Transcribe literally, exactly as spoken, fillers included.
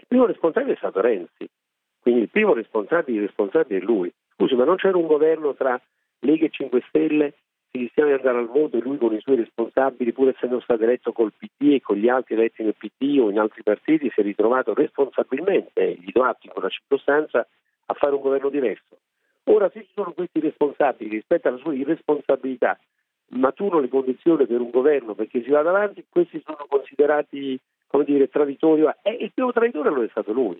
primo responsabile è stato Renzi, quindi il primo responsabile, responsabile è lui. Scusi, ma non c'era un governo tra Lega e cinque Stelle che rischiava di andare al voto e lui con i suoi responsabili, pur essendo stato eletto col P D e con gli altri eletti nel P D o in altri partiti, si è ritrovato responsabilmente, gli do atti in quella circostanza, a fare un governo diverso. Ora, se ci sono questi responsabili rispetto alla sua irresponsabilità maturano le condizioni per un governo perché si vada avanti, questi sono considerati, come dire, traditori, e il primo traditore lo è stato lui.